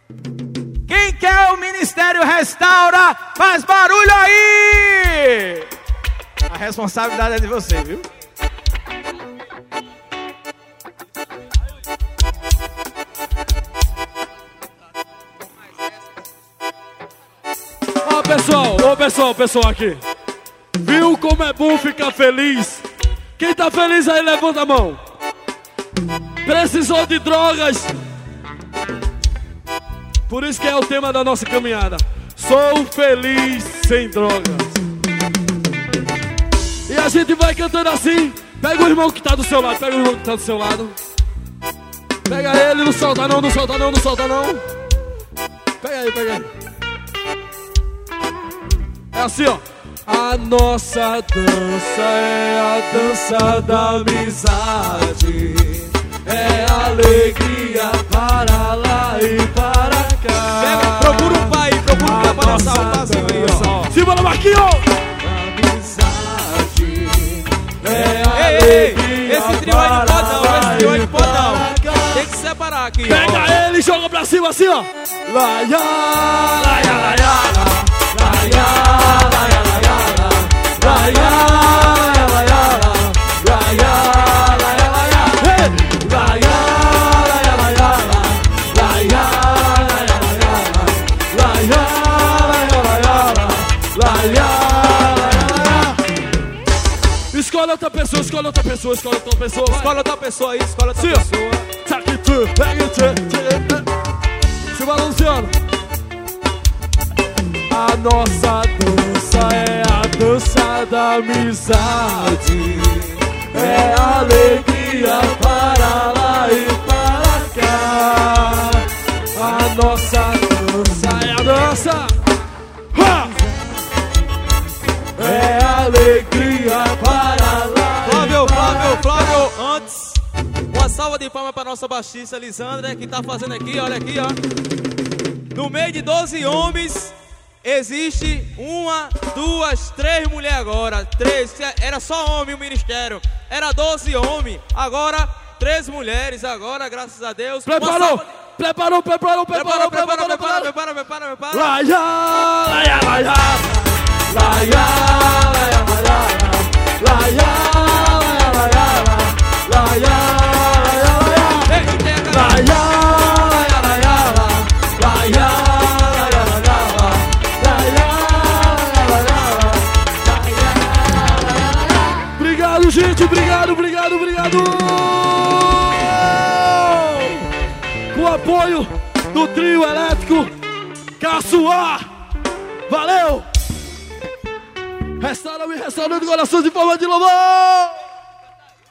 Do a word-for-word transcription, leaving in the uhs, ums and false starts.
Quem quer o Ministério Restaura, faz barulho aí! A responsabilidade é de você, viu? Ó pessoal, ó pessoal, pessoal aqui. Viu como é bom ficar feliz? Quem tá feliz aí, levanta a mão. Precisou de drogas? Por isso que é o tema da nossa caminhada. Sou feliz sem drogas. E a gente vai cantando assim. Pega o irmão que tá do seu lado, pega o irmão que tá do seu lado. Pega ele, não solta não, não solta não, não solta não. Pega aí, pega aí. É assim, ó. A nossa dança é a dança da amizade. É alegria para lá e para cá. Pega, procura um pai, procura um pai pra dançar um passinho aí, ó. Simbora, Marquinhos! Amizade é alegria. Ei, ei, esse trio aí não pode não, esse trio aí não pode não. Tem que separar aqui. Pega ó. Ele e joga pra cima assim, ó. Laia, laia, laia, laia, laia, laia, laia, laia. Escolhe outra pessoa, escolhe outra pessoa, escolhe outra pessoa. Escolhe outra pessoa aí, escolhe outra sim, pessoa. Tá aqui tu, pega tu. Se balanceando. A nossa dança é a dança da amizade. É alegria para lá e para cá. A nossa dança é a dança. Ha! É alegria para lá. Flávio, Flávio, Flávio, antes, uma salva de palmas para nossa baixista Lisandra, que tá fazendo aqui, olha aqui, ó. No meio de doze homens, existe uma, duas, três mulheres agora. Três, era só homem o ministério. Era doze homens, agora três mulheres, agora, graças a Deus. Preparou, de... preparou, preparou, preparou, preparou, preparou, preparou, preparou, preparou, preparou. Laia, laia, laia. Laia, laia, laia, laia, laia, laia, laia, laia, laia. Obrigado, gente, obrigado, obrigado, obrigado. Com o apoio do trio elétrico Caçoar. Valeu! Restaura-me, restaurando corações em forma de louvor!